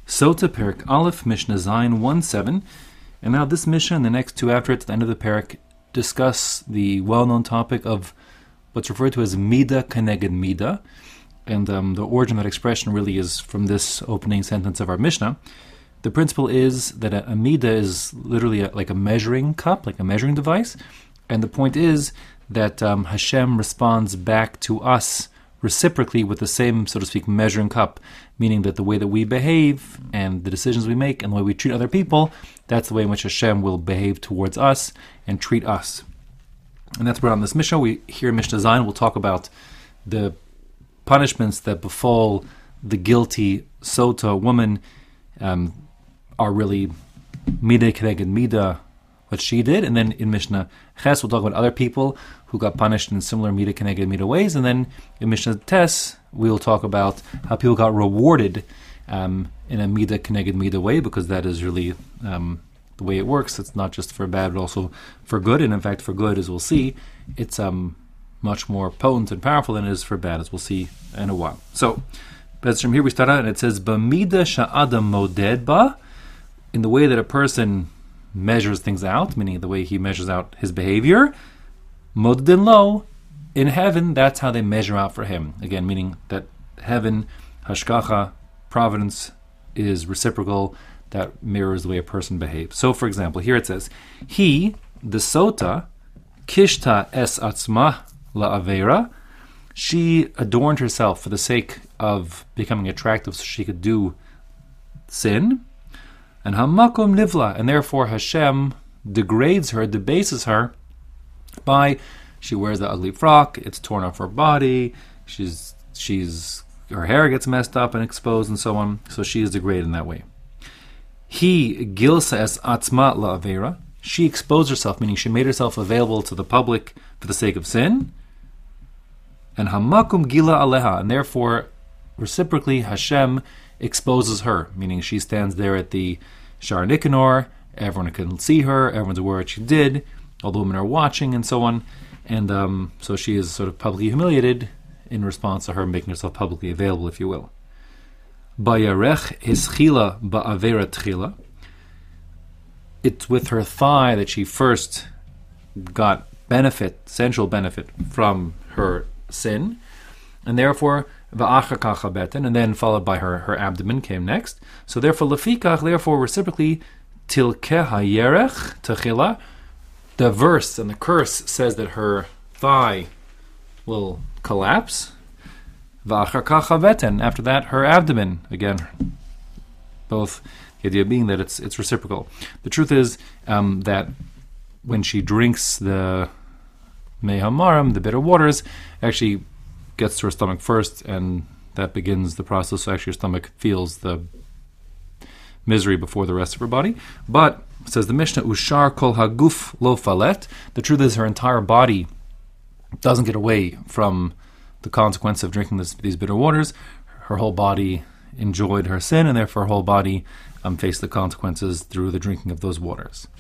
Sota Perek Aleph, Mishnah Zayin 1-7. And now this Mishnah and the next two after it, at the end of the Perek, discuss the well-known topic of what's referred to as Mida Keneged Mida. And the origin of that expression really is from this opening sentence of our Mishnah. The principle is that a Mida is literally like a measuring cup, like a measuring device. And the point is that Hashem responds back to us reciprocally with the same, so to speak, measuring cup, meaning that the way that we behave and the decisions we make and the way we treat other people, that's the way in which Hashem will behave towards us and treat us. And that's where on this Mishnah, we hear Mishnah Zayin, we'll talk about the punishments that befall the guilty Sota woman are really Mida Keneged Mida, what she did, and then in Mishnah Ches we'll talk about other people who got punished in similar Mida Keneged Mida ways, and then in Mishnah Tes we'll talk about how people got rewarded in a Mida Keneged Mida way, because that is really the way it works. It's not just for bad, but also for good, and in fact for good, as we'll see, it's much more potent and powerful than it is for bad, as we'll see in a while. So, from here we start out, and it says, B'mida sha'adam moded ba, in the way that a person measures things out, meaning the way he measures out his behavior, modedin lo, in heaven, that's how they measure out for him. Again, meaning that heaven, hashgacha, providence, is reciprocal, that mirrors the way a person behaves. So, for example, here it says, he, the Sota, kishta es atzma la'avera, she adorned herself for the sake of becoming attractive so she could do sin, and hamakom nivla, and therefore Hashem degrades her, debases her, by she wears the ugly frock, it's torn off her body, her hair gets messed up and exposed and so on, so she is degraded in that way. He gilsa es atzma la'avera, she exposed herself, meaning she made herself available to the public for the sake of sin, and hamakum gila aleha, and therefore reciprocally Hashem exposes her, meaning she stands there at the Shar Nicanor, everyone can see her, everyone's aware what she did, all the women are watching and so on, and so she is sort of publicly humiliated in response to her making herself publicly available, if you will. Bayarech ischila ba'avera tchila, it's with her thigh that she first got benefit, sensual benefit from her sin, and therefore va'achakacha beten, and then followed by her abdomen came next. So therefore lefikach, therefore reciprocally, tilke hayerech techila, the verse and the curse says that her thigh will collapse. Va'achakacha beten, after that her abdomen, again, both the idea being that it's reciprocal. The truth is that when she drinks the mei hamarim, the bitter waters, actually gets to her stomach first, and that begins the process. So actually her stomach feels the misery before the rest of her body. But, says the Mishnah, Ushar kol haguf lo falet, the truth is her entire body doesn't get away from the consequence of drinking these bitter waters. Her whole body enjoyed her sin, and therefore her whole body faced the consequences through the drinking of those waters.